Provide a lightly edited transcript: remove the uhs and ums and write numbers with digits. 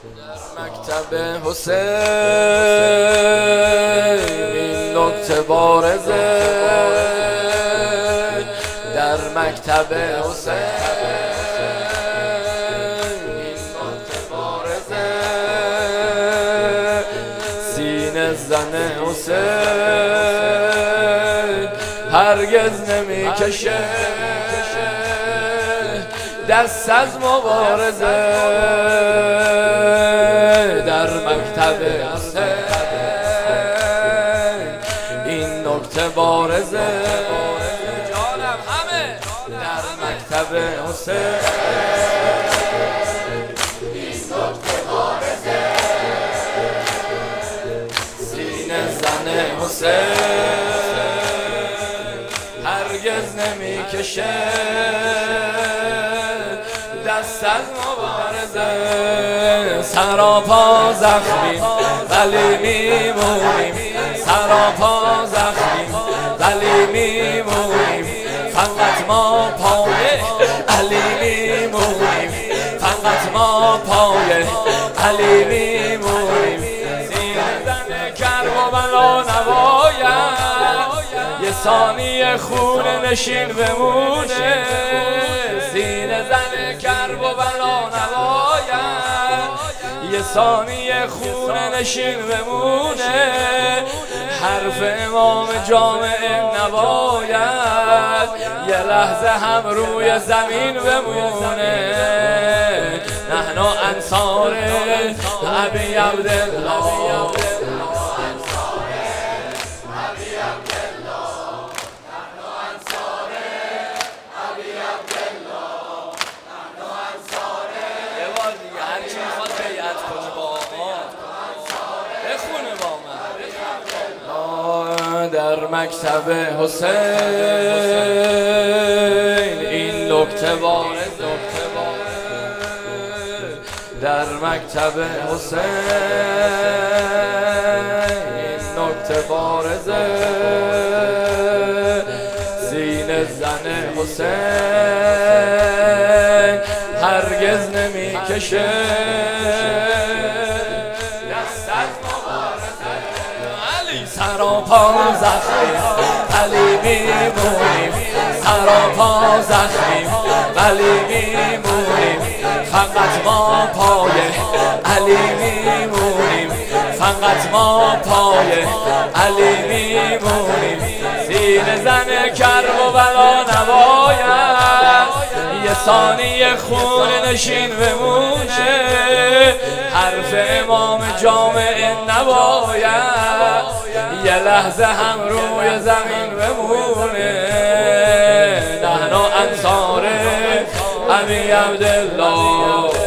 مکتب حسین این نکته بارزه، در مکتب حسین این نکته بارزه، سینه زن حسین هرگز نمی کشه دست از مبارزه، در مکتب حسین این نکته بارزه، جانم همه در مکتب حسین این نکته بارزه، سینه زن حسین هرگز نمی کشه دست از مبارزه، سراپا زخمیم ولی میمونیم، سراپا زخمیم ولی میمونیم، فقط ما پای علی میمونیم، فقط ما پای علی میمونیم، سینه زن کرب و بلا نباید یه ثانیه خون نشین بمونه، سینه زن کرب و بلا نباید یه ثانیه خون نشین بمونه، حرف امام جامعه نباید یه لحظه هم روی زمین بمونه، نحن انصار ابی عبدالله، در مکتب حسین این نکته بارزه، در مکتب حسین این نکته بارزه، سینه زن حسین هرگز نمی کشه سراپا زخمیم ولی میمونیم، سراپا زخمیم ولی میمونیم، فقط ما پای علی میمونیم، فقط ما پای علی میمونیم، سینه زن کرب و بلا نباید یه ثانیه خون نشین بمونه، حرف امام جامعه نباید یه لحظه هم روی زمین بمونه، نحن انصار ابی عبدالله.